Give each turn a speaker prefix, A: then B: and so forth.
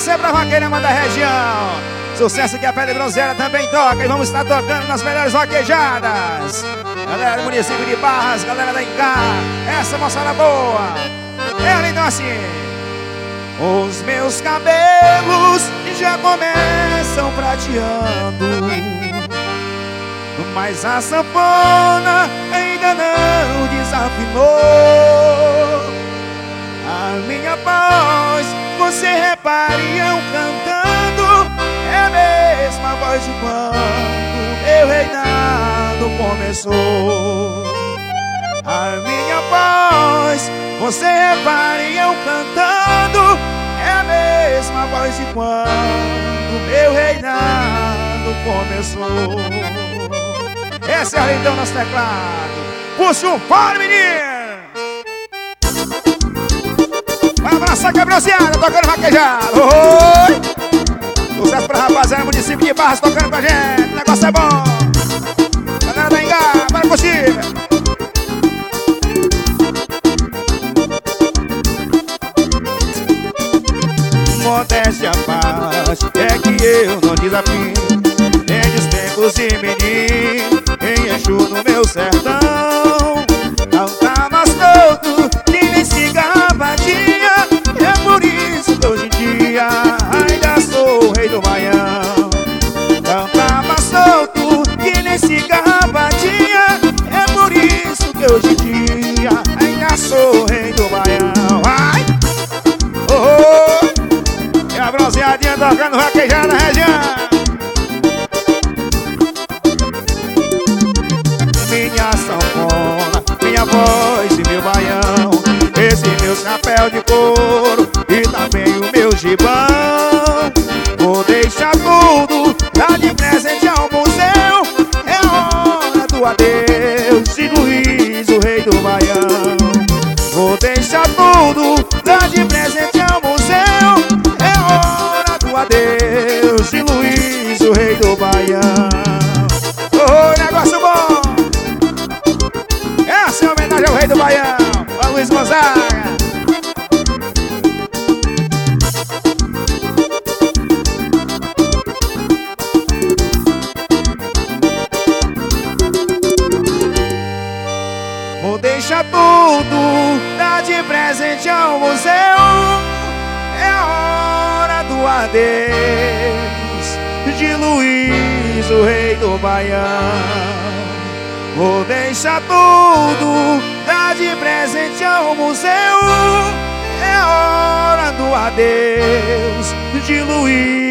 A: Essa é pra vaqueirama da região. Sucesso que a Pele Bronzeada também toca. E vamos estar tocando nas melhores vaquejadas. Galera do município de Barras, galera da Incá. Essa moçada boa. Ela então assim: os meus cabelos já começam prateando, mas a sanfona ainda não desafinou. A minha voz, você repare eu cantando, é a mesma voz de quando meu reinado começou. A minha voz, você repare eu cantando, é a mesma voz de quando meu reinado começou. Esse é a então nosso teclado. Puxa um fone, menino! Vai abraçar que é bronzeada, tocando vaquejado. Oi! Sucesso pra rapaziada, município de Barras tocando com a gente. O negócio é bom. Galera da Engá, para possível. Modéstia à parte, é que eu não desafio. Desde os tempos de menino, em Exu no meu sertão, não tá mais todo, que nem cigarra batia. É por isso que hoje em dia ainda sou o rei do Baião. Não tá mais solto, que nem cigarra batia. É por isso que hoje em dia ainda sou o rei do Baião. Ai! Oh, oh. E a bronzeadinha tocando vaquejada na região. Minha sanfona, minha voz e meu baião, esse meu chapéu de couro e também o meu gibão. Vou deixar tudo, dar de presente ao museu. É hora do adeus de Luiz, o rei do Baião. Vou deixar tudo, dar de presente ao museu. É hora do adeus de Luiz, o rei do Baião. Oh, negócio bom! Essa é a homenagem ao rei do Baião, a Luiz Gonzaga. Vou deixar tudo, dar de presente ao museu. É hora do adeus de Luiz, o rei do Baião. Vou deixar tudo, dar de presente ao museu. É hora do adeus de Luiz.